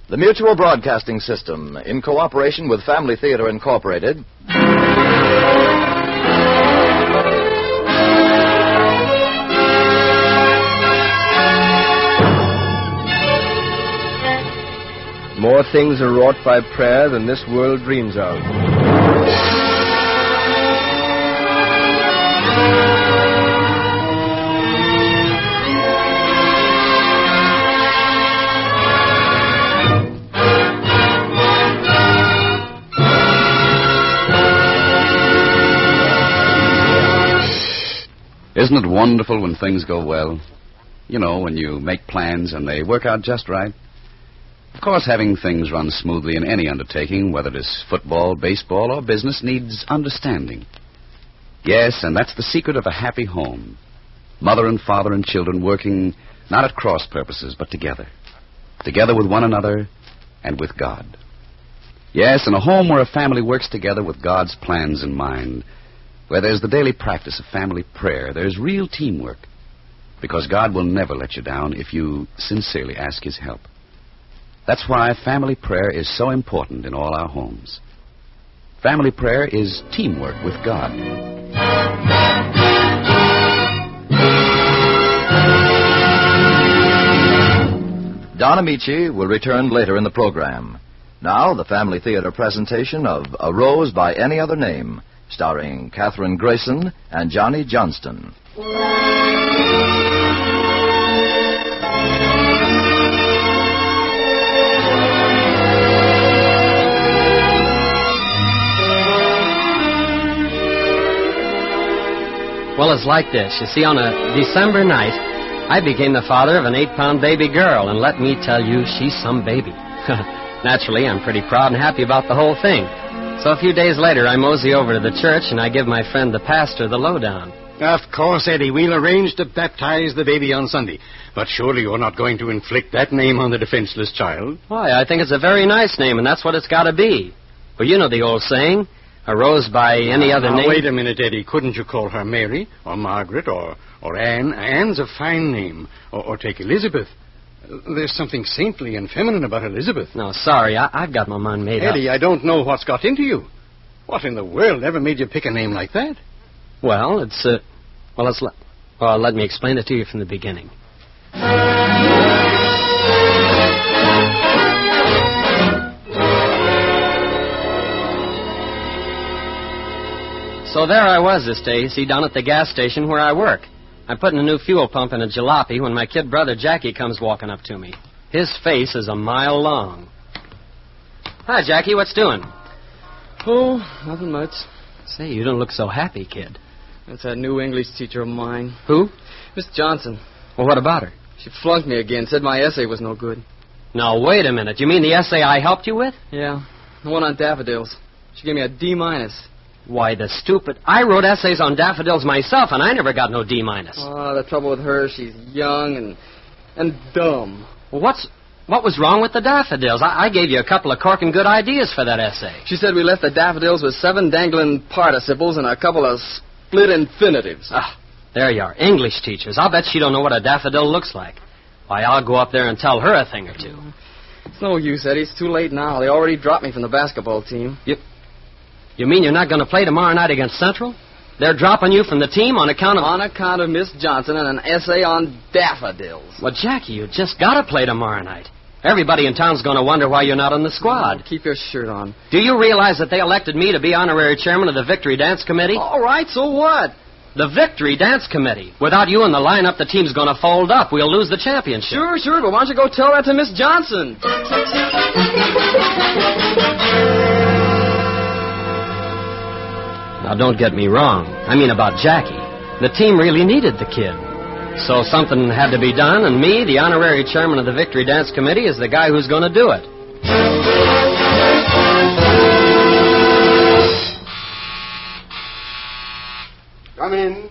The Mutual Broadcasting System, in cooperation with Family Theater Incorporated, More things are wrought by prayer than this world dreams of. Isn't it wonderful when things go well? You know, when you make plans and they work out just right. Of course, having things run smoothly in any undertaking, whether it is football, baseball, or business, needs understanding. Yes, and that's the secret of a happy home. Mother and father and children working not at cross purposes, but together. Together with one another and with God. Yes, in a home where a family works together with God's plans in mind, where there's the daily practice of family prayer, there's real teamwork. Because God will never let you down if you sincerely ask His help. That's why family prayer is so important in all our homes. Family prayer is teamwork with God. Don Amici will return later in the program. Now, the Family Theater presentation of A Rose by Any Other Name, starring Katherine Grayson and Johnny Johnston. Well, it's like this. You see, on a December night, I became the father of an 8-pound baby girl, and let me tell you, she's some baby. Naturally, I'm pretty proud and happy about the whole thing. So a few days later, I mosey over to the church, and I give my friend the pastor the lowdown. Of course, Eddie, we'll arrange to baptize the baby on Sunday. But surely you're not going to inflict that name on the defenseless child. Why, I think it's a very nice name, and that's what it's got to be. Well, you know the old saying, a rose by any other name. Wait a minute, Eddie. Couldn't you call her Mary or Margaret or Anne? Anne's a fine name. Or take Elizabeth. There's something saintly and feminine about Elizabeth. No, sorry, I've got my mind made up. Eddie, I don't know what's got into you. What in the world ever made you pick a name like that? Well, let me explain it to you from the beginning. So there I was this day, see, down at the gas station where I work. I'm putting a new fuel pump in a jalopy when my kid brother Jackie comes walking up to me. His face is a mile long. Hi, Jackie, what's doing? Oh, nothing much. Say, you don't look so happy, kid. That's that new English teacher of mine. Who? Miss Johnson. Well, what about her? She flunked me again, said my essay was no good. Now, wait a minute. You mean the essay I helped you with? Yeah, the one on daffodils. She gave me a D-. Why, the stupid... I wrote essays on daffodils myself, and I never got no D-. Oh, the trouble with her, she's young and dumb. Well, what was wrong with the daffodils? I gave you a couple of corking good ideas for that essay. She said we left the daffodils with 7 dangling participles and a couple of split infinitives. Ah, there you are. English teachers. I'll bet she don't know what a daffodil looks like. Why, I'll go up there and tell her a thing or two. It's no use, Eddie. It's too late now. They already dropped me from the basketball team. You mean you're not going to play tomorrow night against Central? They're dropping you from the team on account of... On account of Miss Johnson and an essay on daffodils. Well, Jackie, you just got to play tomorrow night. Everybody in town's going to wonder why you're not on the squad. Keep your shirt on. Do you realize that they elected me to be honorary chairman of the Victory Dance Committee? All right, so what? The Victory Dance Committee. Without you in the lineup, the team's going to fold up. We'll lose the championship. Sure, but why don't you go tell that to Miss Johnson? Now, don't get me wrong. I mean about Jackie. The team really needed the kid. So something had to be done, and me, the honorary chairman of the Victory Dance Committee, is the guy who's going to do it. Come in.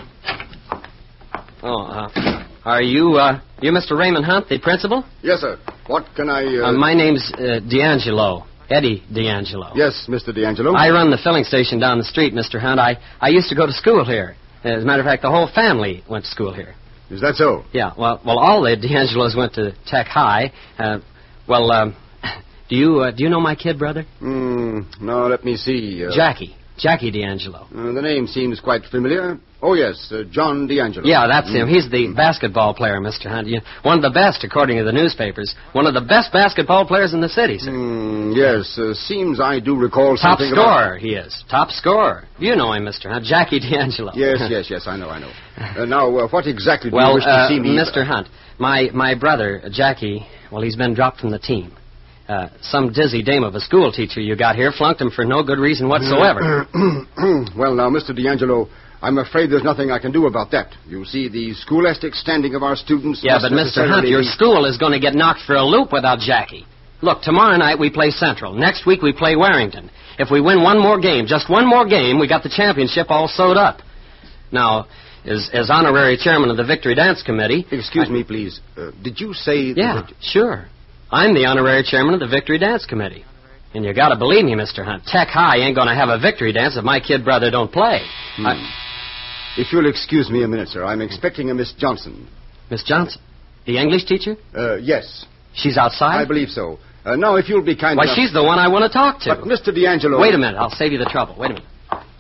Are you Mr. Raymond Hunt, the principal? Yes, sir. What can I... My name's D'Angelo. Eddie D'Angelo. Yes, Mr. D'Angelo. I run the filling station down the street, Mr. Hunt. I used to go to school here. As a matter of fact, the whole family went to school here. Is that so? Yeah, well, all the D'Angelos went to Tech High. Well, do you know my kid brother? No, let me see. Jackie D'Angelo. The name seems quite familiar. Oh, yes, John D'Angelo. Yeah, that's him. He's the basketball player, Mr. Hunt. One of the best, according to the newspapers. One of the best basketball players in the city, sir. Yes, seems I do recall Top something scorer, he is. Top scorer. You know him, Mr. Hunt. Jackie D'Angelo. Yes, I know. Now, what exactly do you wish to see me... Mr. Hunt, my brother, Jackie, well, he's been dropped from the team. Some dizzy dame of a school teacher you got here flunked him for no good reason whatsoever. Well, now, Mr. D'Angelo, I'm afraid there's nothing I can do about that. You see, the scholastic standing of our students... Yeah, but Mr. Hunt, your school is going to get knocked for a loop without Jackie. Look, tomorrow night we play Central. Next week we play Warrington. If we win one more game, just one more game, we got the championship all sewed up. Now, as honorary chairman of the Victory Dance Committee... Excuse me, please. Did you say... Yeah, sure. I'm the honorary chairman of the Victory Dance Committee. And you got to believe me, Mr. Hunt, Tech High ain't going to have a victory dance if my kid brother don't play. If you'll excuse me a minute, sir, I'm expecting a Miss Johnson. Miss Johnson? The English teacher? Yes. She's outside? I believe so. Now, if you'll be kind enough... Why, she's the one I want to talk to. But, Mr. D'Angelo... Wait a minute. I'll save you the trouble. Wait a minute.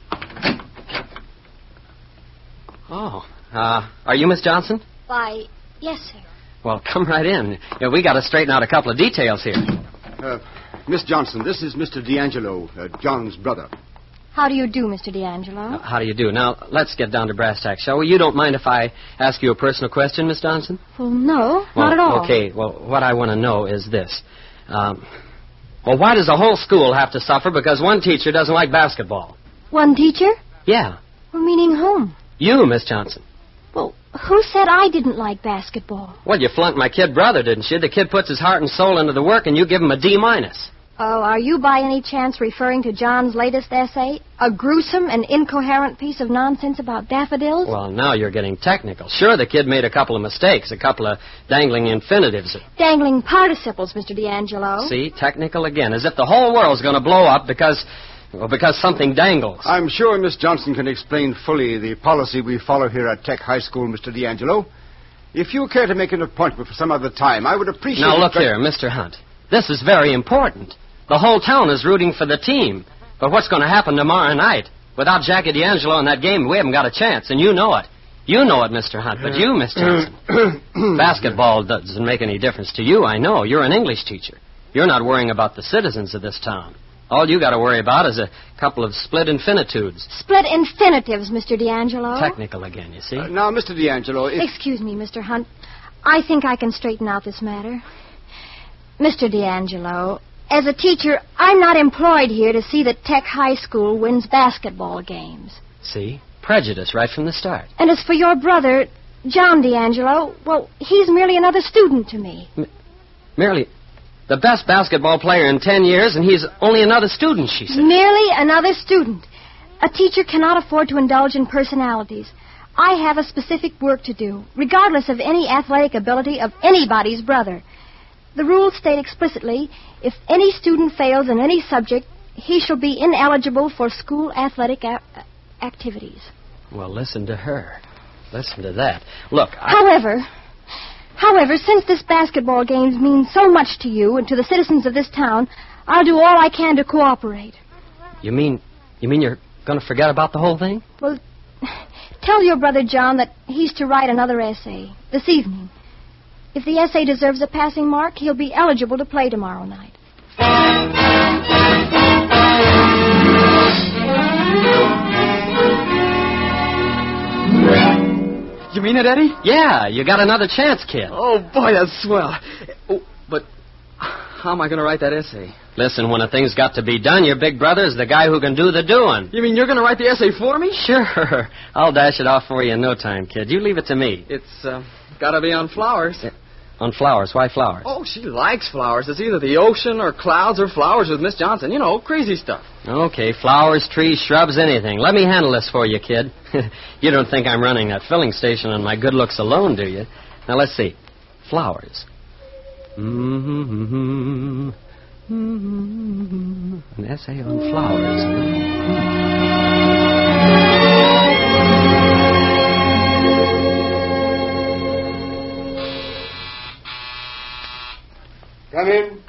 Oh. Are you Miss Johnson? Why, yes, sir. Well, come right in. We got to straighten out a couple of details here. Miss Johnson, this is Mr. D'Angelo, John's brother. How do you do, Mr. D'Angelo? How do you do? Now, let's get down to brass tacks, shall we? You don't mind if I ask you a personal question, Miss Johnson? Well, no, not at all. Okay, well, what I want to know is this. Why does the whole school have to suffer because one teacher doesn't like basketball? One teacher? Yeah. Well, meaning whom? You, Miss Johnson. Well, who said I didn't like basketball? Well, you flunked my kid brother, didn't you? The kid puts his heart and soul into the work, and you give him a D-. Oh, are you by any chance referring to John's latest essay? A gruesome and incoherent piece of nonsense about daffodils? Well, now you're getting technical. Sure, the kid made a couple of mistakes, a couple of dangling infinitives. Dangling participles, Mr. D'Angelo. See, technical again, as if the whole world's going to blow up because something dangles. I'm sure Miss Johnson can explain fully the policy we follow here at Tech High School, Mr. D'Angelo. If you care to make an appointment for some other time, I would appreciate... Now, look here, Mr. Hunt. This is very important. The whole town is rooting for the team. But what's going to happen tomorrow night? Without Jackie D'Angelo in that game, we haven't got a chance, and you know it. You know it, Mr. Hunt, but you, Miss Johnson. Basketball doesn't make any difference to you, I know. You're an English teacher. You're not worrying about the citizens of this town. All you got to worry about is a couple of split infinitudes. Split infinitives, Mr. D'Angelo. Technical again, you see. Now, Mr. D'Angelo... Excuse me, Mr. Hunt. I think I can straighten out this matter. Mr. D'Angelo, as a teacher, I'm not employed here to see that Tech High School wins basketball games. See? Prejudice right from the start. And as for your brother, John D'Angelo, well, he's merely another student to me. Merely... The best basketball player in 10 years, and he's only another student, she said. Merely another student. A teacher cannot afford to indulge in personalities. I have a specific work to do, regardless of any athletic ability of anybody's brother. The rules state explicitly, if any student fails in any subject, he shall be ineligible for school athletic activities. Well, listen to her. Listen to that. Look, However, since this basketball game means so much to you and to the citizens of this town, I'll do all I can to cooperate. You mean you're going to forget about the whole thing? Well, tell your brother John that he's to write another essay this evening. If the essay deserves a passing mark, he'll be eligible to play tomorrow night. You mean it, Eddie? Yeah, you got another chance, kid. Oh, boy, that's swell. Oh, but how am I going to write that essay? Listen, when a thing's got to be done, your big brother's the guy who can do the doing. You mean you're going to write the essay for me? Sure. I'll dash it off for you in no time, kid. You leave it to me. It's got to be on flowers. On flowers? Why flowers? Oh, she likes flowers. It's either the ocean or clouds or flowers with Miss Johnson. You know, crazy stuff. Okay, flowers, trees, shrubs, anything. Let me handle this for you, kid. You don't think I'm running that filling station on my good looks alone, do you? Now, let's see. Flowers. An essay on flowers. Come in.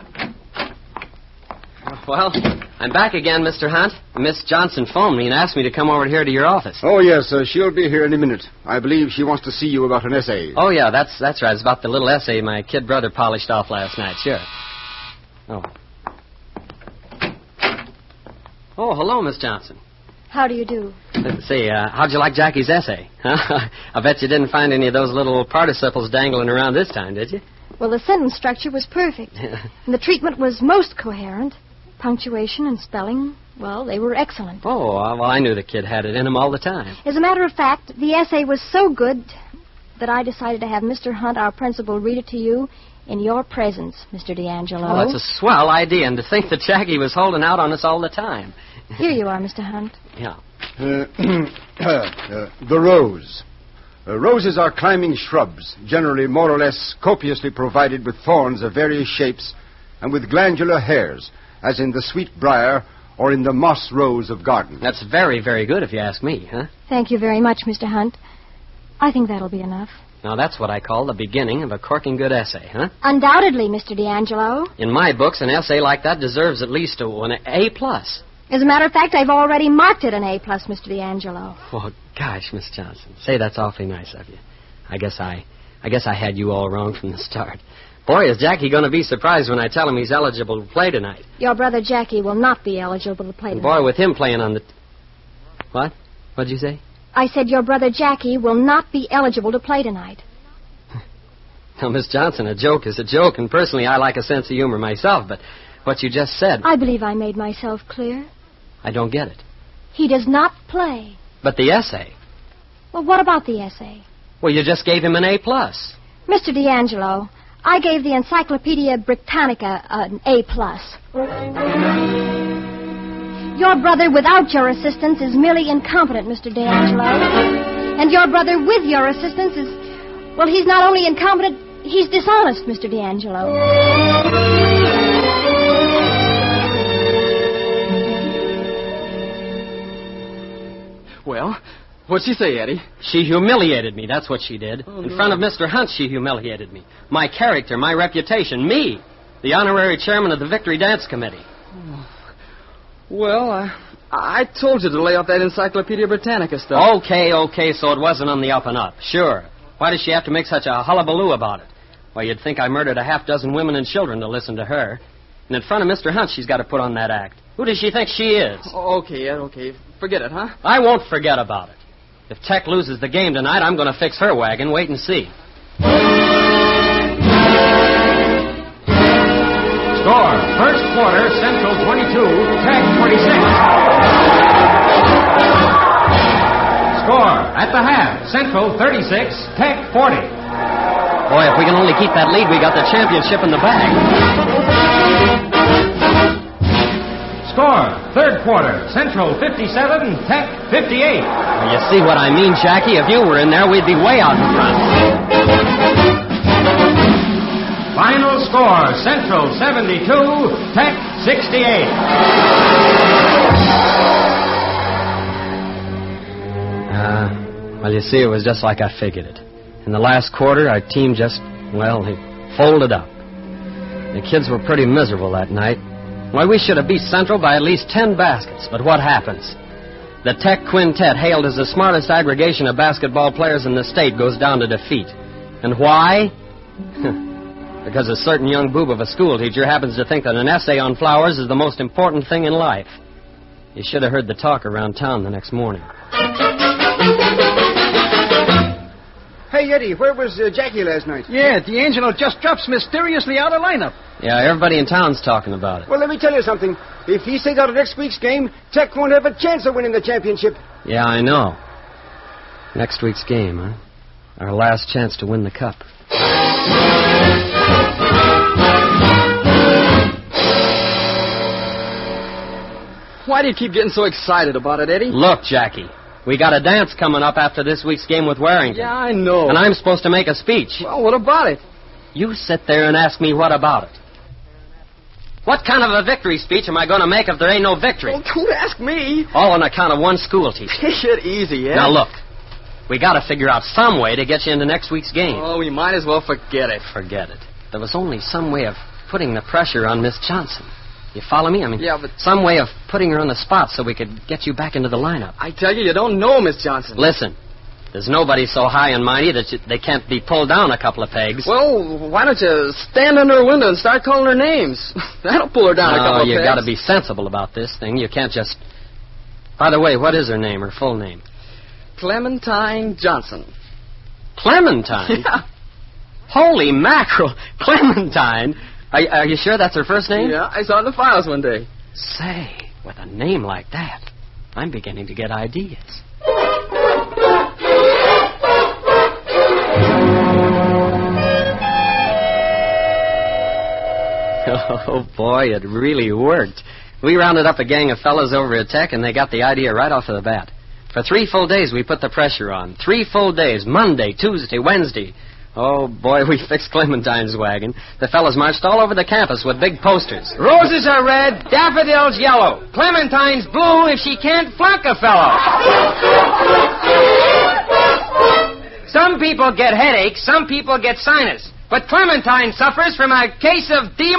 Well, I'm back again, Mr. Hunt. Miss Johnson phoned me and asked me to come over here to your office. Oh, yes, she'll be here in a minute. I believe she wants to see you about an essay. Oh, yeah, that's right. It's about the little essay my kid brother polished off last night, sure. Oh. Oh, hello, Miss Johnson. How do you do? Let's see, how'd you like Jackie's essay? Huh? I bet you didn't find any of those little participles dangling around this time, did you? Well, the sentence structure was perfect. And the treatment was most coherent. Punctuation and spelling, well, they were excellent. Oh, well, I knew the kid had it in him all the time. As a matter of fact, the essay was so good that I decided to have Mr. Hunt, our principal, read it to you in your presence, Mr. D'Angelo. Oh, that's a swell idea, and to think that Jackie was holding out on us all the time. Here you are, Mr. Hunt. Yeah. The rose. Roses are climbing shrubs, generally more or less copiously provided with thorns of various shapes and with glandular hairs, as in the sweet briar or in the moss rose of garden. That's very, very good if you ask me, huh? Thank you very much, Mr. Hunt. I think that'll be enough. Now, that's what I call the beginning of a corking good essay, huh? Undoubtedly, Mr. D'Angelo. In my books, an essay like that deserves at least an A+. As a matter of fact, I've already marked it an A+, Mr. D'Angelo. Oh, gosh, Miss Johnson. Say, that's awfully nice of you. I guess I had you all wrong from the start. Boy, is Jackie going to be surprised when I tell him he's eligible to play tonight. Your brother Jackie will not be eligible to play tonight. Boy, with him playing on the... What? What'd you say? I said your brother Jackie will not be eligible to play tonight. Now, Miss Johnson, a joke is a joke, and personally I like a sense of humor myself, but what you just said... I believe I made myself clear. I don't get it. He does not play. But the essay? Well, what about the essay? Well, you just gave him an A+. Mr. D'Angelo, I gave the Encyclopedia Britannica an A+. Your brother without your assistance is merely incompetent, Mr. D'Angelo. And your brother with your assistance is... Well, he's not only incompetent, he's dishonest, Mr. D'Angelo. Well, what'd she say, Eddie? She humiliated me, that's what she did. In front of Mr. Hunt, she humiliated me. My character, my reputation, me, the honorary chairman of the Victory Dance Committee. Well, I told you to lay off that Encyclopedia Britannica stuff. Okay, so it wasn't on the up and up. Sure. Why does she have to make such a hullabaloo about it? Well, you'd think I murdered a half-dozen women and children to listen to her. And in front of Mr. Hunt, she's got to put on that act. Who does she think she is? Okay, Ed, okay. Forget it, huh? I won't forget about it. If Tech loses the game tonight, I'm going to fix her wagon. Wait and see. Score, first quarter, Central 22, Tech 46. Score, at the half, Central 36, Tech 40. Boy, if we can only keep that lead, we got the championship in the bag. Score, third quarter, Central 57, Tech 58. Well, you see what I mean, Jackie? If you were in there, we'd be way out in front. Final score, Central 72, Tech 68. Well, you see, it was just like I figured it. In the last quarter, our team just, well, they folded up. The kids were pretty miserable that night. Why, we should have beat Central by at least 10 baskets, but what happens? The Tech Quintet, hailed as the smartest aggregation of basketball players in the state, goes down to defeat. And why? Because a certain young boob of a schoolteacher happens to think that an essay on flowers is the most important thing in life. You should have heard the talk around town the next morning. Hey, Eddie, where was Jackie last night? Yeah, D'Angelo just drops mysteriously out of lineup. Yeah, everybody in town's talking about it. Well, let me tell you something. If he stays out of next week's game, Tech won't have a chance of winning the championship. Yeah, I know. Next week's game, huh? Our last chance to win the cup. Why do you keep getting so excited about it, Eddie? Look, Jackie, we got a dance coming up after this week's game with Warrington. Yeah, I know. And I'm supposed to make a speech. Well, what about it? You sit there and ask me what about it. What kind of a victory speech am I going to make if there ain't no victory? Well, don't ask me. All on account of one school teacher. Take it easy, Ed. Now, look, we got to figure out some way to get you into next week's game. Oh, we might as well forget it. Forget it. There was only some way of putting the pressure on Miss Johnson. You follow me? I mean, Yeah, but... some way of putting her on the spot so we could get you back into the lineup. I tell you, you don't know Miss Johnson. Listen, there's nobody so high and mighty that they can't be pulled down a couple of pegs. Well, why don't you stand under her window and start calling her names? That'll pull her down a couple of pegs. You got to be sensible about this thing. You can't just... By the way, what is her name, her full name? Clementine Johnson. Clementine? Yeah. Holy mackerel. Clementine? Are you sure that's her first name? Yeah, I saw it in the files one day. Say, with a name like that, I'm beginning to get ideas. Oh, boy, it really worked. We rounded up a gang of fellas over at Tech, and they got the idea right off of the bat. For 3 full days, we put the pressure on. 3 full days, Monday, Tuesday, Wednesday. Oh, boy, we fixed Clementine's wagon. The fellas marched all over the campus with big posters. Roses are red, daffodils yellow. Clementine's blue if she can't flunk a fellow. Some people get headaches, some people get sinus. But Clementine suffers from a case of D-.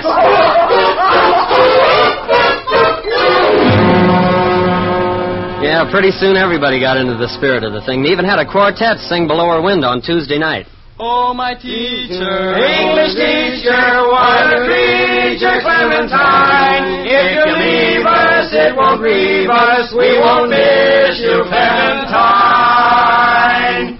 Yeah, pretty soon everybody got into the spirit of the thing. They even had a quartet sing below her window on Tuesday night. Oh, my teacher, English teacher, what a creature, Clementine. If you leave us, it won't grieve us. We won't miss you, Clementine.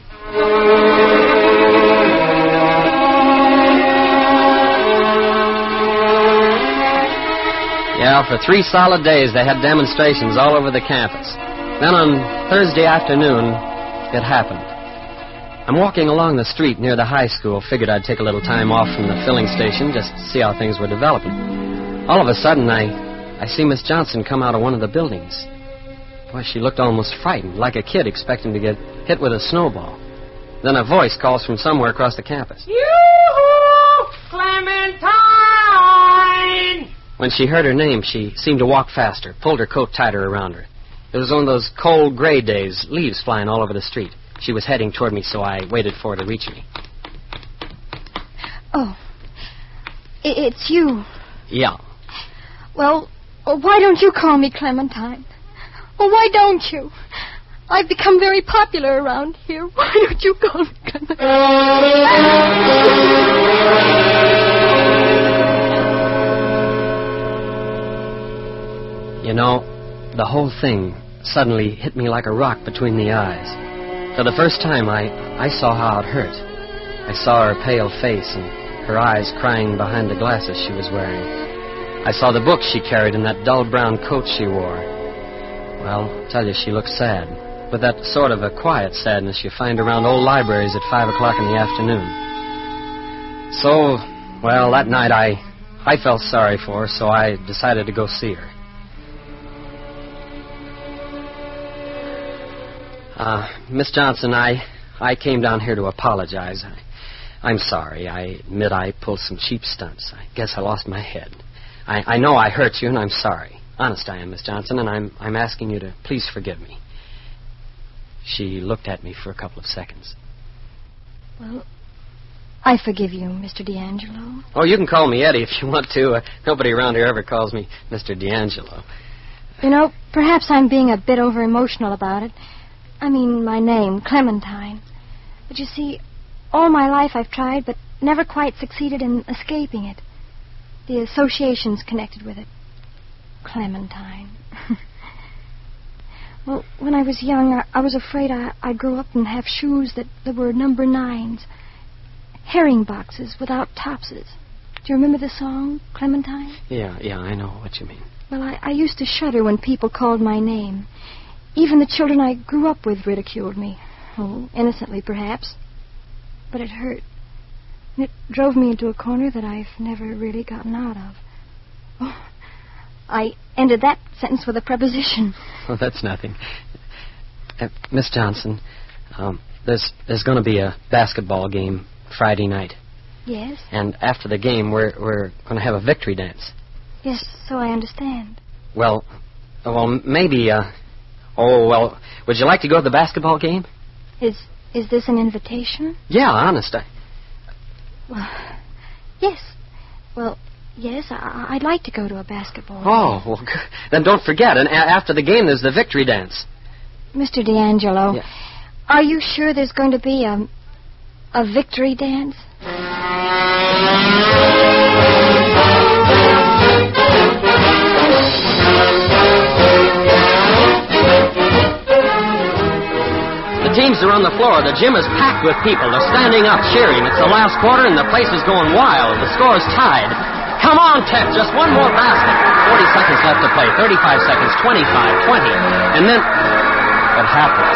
Yeah, for 3 solid days they had demonstrations all over the campus. Then on Thursday afternoon, it happened. I'm walking along the street near the high school. Figured I'd take a little time off from the filling station just to see how things were developing. All of a sudden, I see Miss Johnson come out of one of the buildings. Boy, she looked almost frightened, like a kid expecting to get hit with a snowball. Then a voice calls from somewhere across the campus. Yoo-hoo! Clementine! When she heard her name, she seemed to walk faster, pulled her coat tighter around her. It was one of those cold, gray days, leaves flying all over the street. She was heading toward me, so I waited for her to reach me. Oh, it's you. Yeah. Well, why don't you call me Clementine? Oh, why don't you? I've become very popular around here. Why don't you call me Clementine? You know, the whole thing suddenly hit me like a rock between the eyes. For the first time, I saw how it hurt. I saw her pale face and her eyes crying behind the glasses she was wearing. I saw the book she carried and that dull brown coat she wore. Well, I'll tell you, she looked sad, with that sort of a quiet sadness you find around old libraries at 5 o'clock in the afternoon. So, well, that night I felt sorry for her, so I decided to go see her. Miss Johnson, I came down here to apologize. I'm sorry. I admit I pulled some cheap stunts. I guess I lost my head. I know I hurt you, and I'm sorry. Honest I am, Miss Johnson, and I'm asking you to please forgive me. She looked at me for a couple of seconds. Well, I forgive you, Mr. D'Angelo. Oh, you can call me Eddie if you want to. Nobody around here ever calls me Mr. D'Angelo. You know, perhaps I'm being a bit over-emotional about it. I mean, my name, Clementine. But you see, all my life I've tried, but never quite succeeded in escaping it. The associations connected with it. Clementine. Well, when I was young, I was afraid I'd grow up and have shoes that were number 9s. Herring boxes without topses. Do you remember the song, Clementine? Yeah, I know what you mean. Well, I used to shudder when people called my name. Even the children I grew up with ridiculed me. Oh, innocently, perhaps. But it hurt. And it drove me into a corner that I've never really gotten out of. Oh, I ended that sentence with a preposition. Oh, that's nothing. Miss Johnson, there's going to be a basketball game Friday night. Yes? And after the game, we're going to have a victory dance. Yes, so I understand. Well, maybe, would you like to go to the basketball game? Is this an invitation? Yeah, honest. Well, yes. Well, yes, I'd like to go to a basketball Oh, well, then don't forget. And after the game, there's the victory dance. Mr. D'Angelo, Yeah. are you sure there's going to be a victory dance? The teams are on the floor. The gym is packed with people. They're standing up, cheering. It's the last quarter, and the place is going wild. The score is tied. Come on, Ted, just one more basket. 40 seconds left to play. 35 seconds, 25, 20. And then what happens?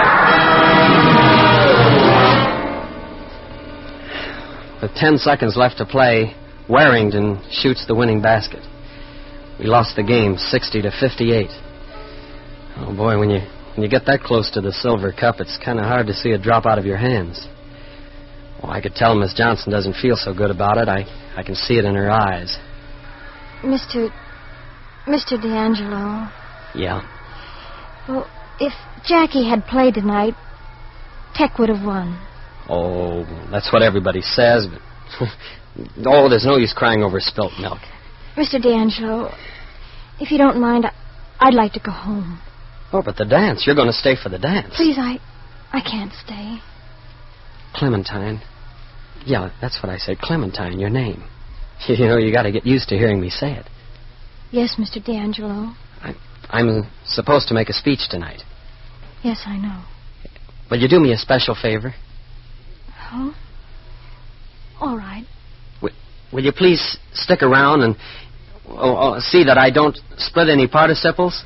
With 10 seconds left to play, Warrington shoots the winning basket. We lost the game 60 to 58. Oh, boy, when you get that close to the silver cup, it's kind of hard to see it drop out of your hands. Oh, I could tell Miss Johnson doesn't feel so good about it. I can see it in her eyes. Mr. D'Angelo. Yeah. Well, if Jackie had played tonight, Tech would have won. Oh, that's what everybody says, but... oh, there's no use crying over spilt milk. Mr. D'Angelo, if you don't mind, I'd like to go home. Oh, but the dance. You're going to stay for the dance. Please, I can't stay. Clementine. Yeah, that's what I said. Clementine, your name. You know, you got to get used to hearing me say it. Yes, Mr. D'Angelo. I'm supposed to make a speech tonight. Yes, I know. Will you do me a special favor? Oh? All right. Will you please stick around and see that I don't split any participles?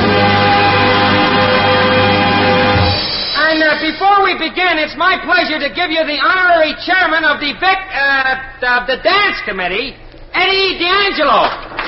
And before we begin, it's my pleasure to give you the honorary chairman of the dance committee, Eddie D'Angelo.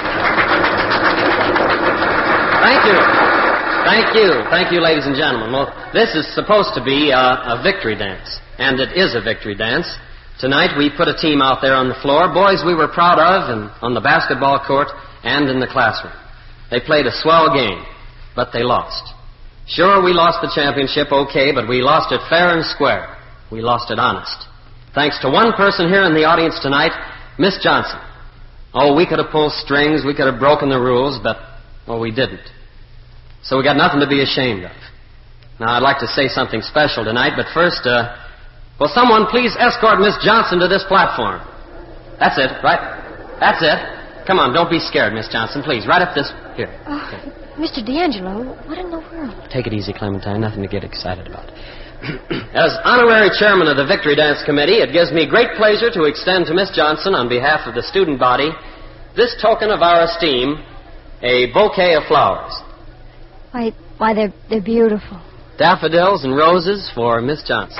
Thank you, ladies and gentlemen. Well, this is supposed to be a victory dance, and it is a victory dance. Tonight we put a team out there on the floor, boys we were proud of, and on the basketball court and in the classroom. They played a swell game, but they lost. Sure, we lost the championship, okay, but we lost it fair and square. We lost it honest. Thanks to one person here in the audience tonight, Miss Johnson. Oh, we could have pulled strings, we could have broken the rules, but, well, we didn't. So we got nothing to be ashamed of. Now, I'd like to say something special tonight, but first, will someone please escort Miss Johnson to this platform? That's it, right? That's it. Come on, don't be scared, Miss Johnson, please. Right up this... Here. Okay. Mr. D'Angelo, what in the world? Take it easy, Clementine. Nothing to get excited about. As honorary chairman of the Victory Dance Committee, it gives me great pleasure to extend to Miss Johnson, on behalf of the student body, this token of our esteem, a bouquet of flowers. Why, they're beautiful. Daffodils and roses for Miss Johnson.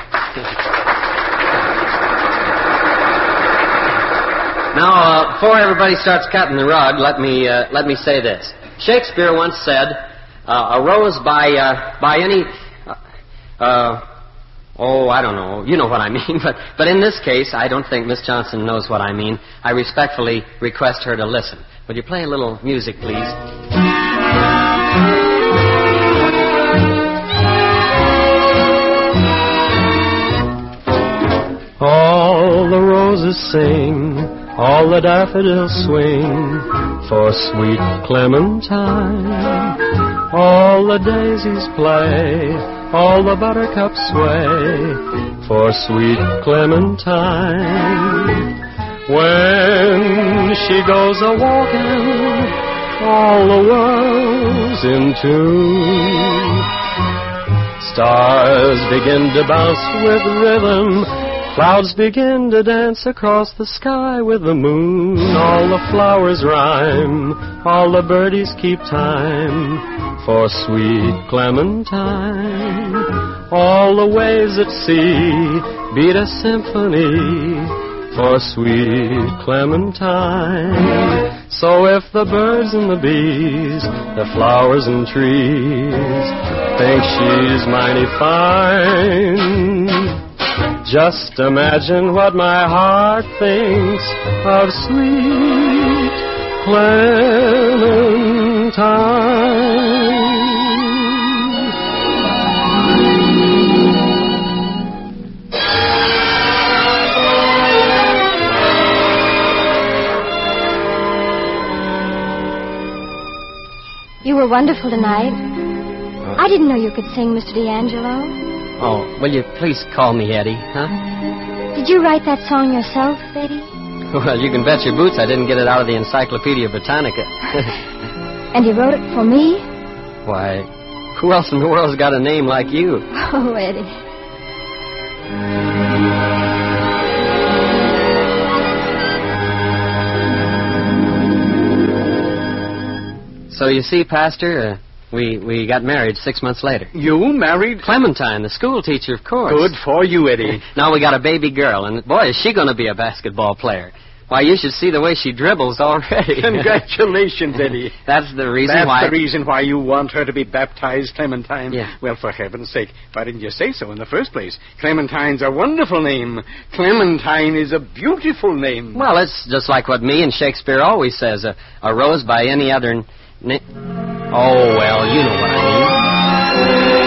Now, before everybody starts cutting the rug, let me say this. Shakespeare once said, a rose by any... I don't know. You know what I mean. But in this case, I don't think Miss Johnson knows what I mean. I respectfully request her to listen. Would you play a little music, please? All the roses sing, all the daffodils swing for sweet Clementine. All the daisies play, all the buttercups sway for sweet Clementine. When she goes a-walking, all the world's in tune. Stars begin to bounce with rhythm, clouds begin to dance across the sky with the moon. All the flowers rhyme, all the birdies keep time for sweet Clementine. All the waves at sea beat a symphony for sweet Clementine. So if the birds and the bees, the flowers and trees think she's mighty fine, just imagine what my heart thinks of sweet Clementine. You were wonderful tonight. I didn't know you could sing, Mr. D'Angelo. Oh, will you please call me Eddie, huh? Did you write that song yourself, Eddie? Well, you can bet your boots I didn't get it out of the Encyclopedia Britannica. And you wrote it for me? Why, who else in the world's got a name like you? Oh, Eddie. So you see, Pastor, we got married 6 months later. You married? Clementine, the school teacher, of course. Good for you, Eddie. Now we got a baby girl, and boy, is she going to be a basketball player. Why, you should see the way she dribbles already. Congratulations, Eddie. That's the reason That's why... the reason why you want her to be baptized, Clementine. Yeah. Well, for heaven's sake, why didn't you say so in the first place? Clementine's a wonderful name. Clementine is a beautiful name. Well, it's just like what me and Shakespeare always says, a rose by any other... Oh, well, you know what I mean.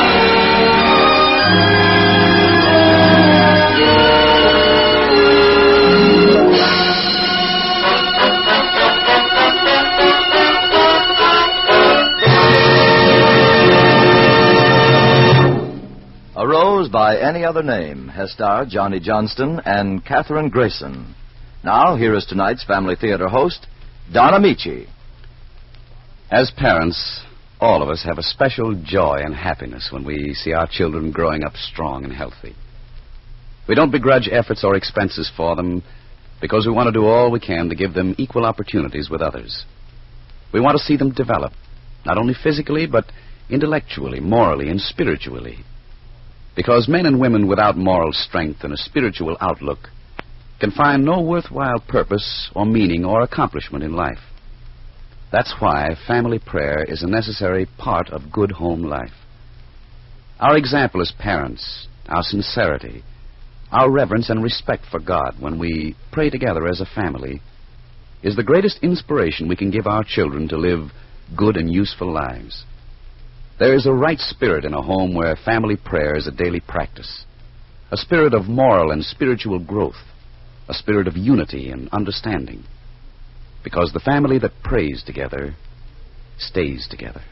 A Rose by Any Other Name has starred Johnny Johnston and Catherine Grayson. Now, here is tonight's Family Theater host, Don Amici. As parents, all of us have a special joy and happiness when we see our children growing up strong and healthy. We don't begrudge efforts or expenses for them because we want to do all we can to give them equal opportunities with others. We want to see them develop, not only physically, but intellectually, morally, and spiritually. Because men and women without moral strength and a spiritual outlook can find no worthwhile purpose or meaning or accomplishment in life. That's why family prayer is a necessary part of good home life. Our example as parents, our sincerity, our reverence and respect for God when we pray together as a family is the greatest inspiration we can give our children to live good and useful lives. There is a right spirit in a home where family prayer is a daily practice, a spirit of moral and spiritual growth, a spirit of unity and understanding. Because the family that prays together stays together.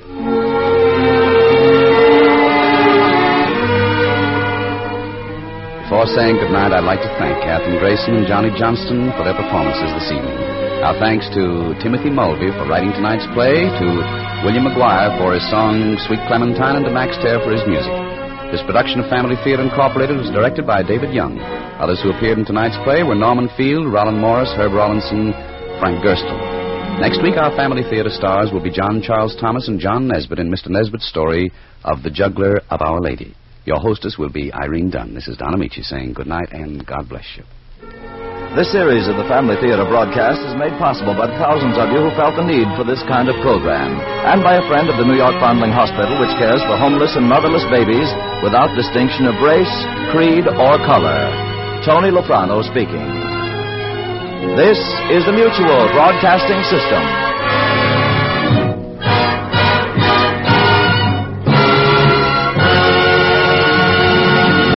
Before saying goodnight, I'd like to thank Catherine Grayson and Johnny Johnston for their performances this evening. Our thanks to Timothy Mulvey for writing tonight's play, to William McGuire for his song Sweet Clementine, and to Max Terre for his music. This production of Family Theater Incorporated was directed by David Young. Others who appeared in tonight's play were Norman Field, Roland Morris, Herb Rawlinson, Frank Gerstle. Next week, our Family Theater stars will be John Charles Thomas and John Nesbitt in Mr. Nesbitt's story of The Juggler of Our Lady. Your hostess will be Irene Dunn. This is Don Amici saying good night and God bless you. This series of the Family Theater broadcast is made possible by the thousands of you who felt the need for this kind of program, and by a friend of the New York Foundling Hospital, which cares for homeless and motherless babies without distinction of race, creed, or color. Tony Lofrano speaking. This is the Mutual Broadcasting System.